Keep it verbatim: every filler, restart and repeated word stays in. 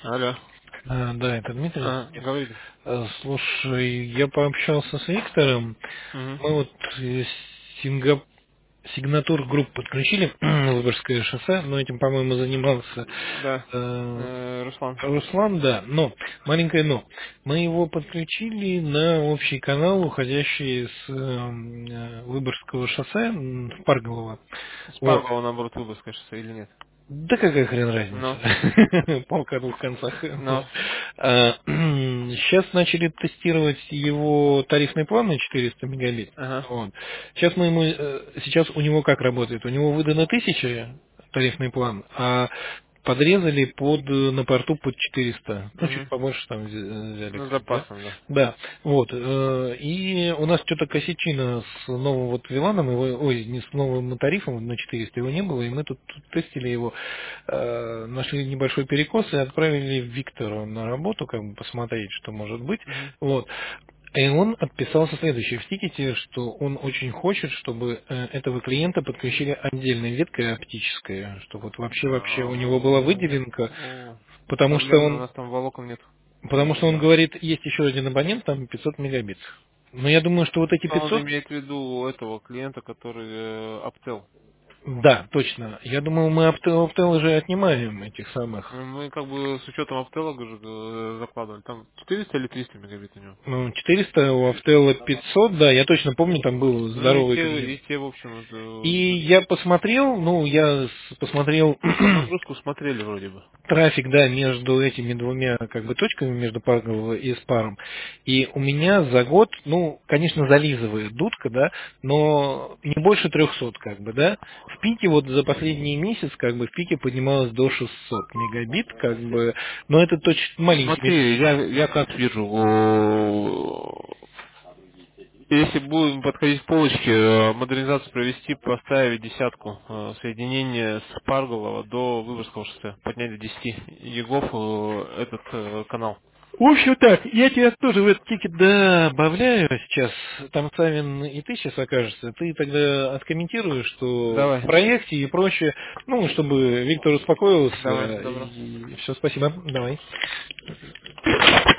Алло. А, да, это Дмитрий. А, говорите. А, Слушай, я пообщался с Виктором. Угу. Мы вот э, Сингап... Сигнатур групп подключили на Выборгское шоссе, но этим, по-моему, занимался Да. э, Э, Руслан. Руслан, да. Но, маленькое но. Мы его подключили на общий канал, уходящий с э, э, Выборгского шоссе м, в Парголово. Вот. Спаргал, наоборот, выбор, шоссе или нет? Да какая хрен Ну. разница? Палка о двух концах. Вот. Ну. А, Сейчас начали тестировать его тарифный план на четыреста мегабит. Ага. Вот. Сейчас мы ему, э, сейчас у него как работает? У него выдано тысяча тарифный план, а подрезали под э, на порту под четыреста, ну чуть Угу. побольше там взя- взяли, Ну, как бы, да. запасом, да. Да, вот. э, И у нас что-то косячина с новым вот Виланом, его, ой, не с новым тарифом на четыреста, его не было, и мы тут тестили его, э, нашли небольшой перекос и отправили Виктору на работу, как бы посмотреть, что может быть. Угу. Вот. И он отписался следующее в тикете, что он очень хочет, чтобы э, этого клиента подключили отдельной веткой оптической, чтобы вот вообще вообще у него была выделенка, О, потому что проблемно, у он нас там волокон нет. потому что он говорит, есть еще один абонент, там пятьсот мегабит. Но я думаю, что вот эти Он пятьсот, имеет в виду этого клиента, который э, Aptel. да, точно. Я думаю, мы Aptel, Aptel уже отнимаем этих самых. Мы как бы с учетом Aptel говорю, э, закладывали. Там четыреста или триста мегабит у него? Ну, четыреста, у Автела пятьсот, да, я точно помню, там был Ну и здоровый те, клиент. и те, в общем, И это, я посмотрел, ну, я с- посмотрел нагрузку смотрели вроде бы. трафик, да, между этими двумя как бы точками, между Паргово и Спаром. И у меня за год, ну, конечно, зализывает дудка, да, но не больше трехсот, как бы, да. В пике вот за последний месяц, как бы, в пике поднималось до шестисот мегабит, как бы, но это точно маленькими. Смотри, я, я как вижу, о, если будем подходить к полочке, э, модернизацию провести, поставить десятку э, соединение с Парголова до Выборгского шоссе, поднять до десяти егов э, этот э, канал. В общем так, я тебя тоже в этот тикет добавляю сейчас. Там Савин и ты сейчас окажешься. Ты тогда откомментируешь, что в Давай, проекте и прочее, ну, чтобы Виктор давай, успокоился. добро. И все, спасибо. Давай.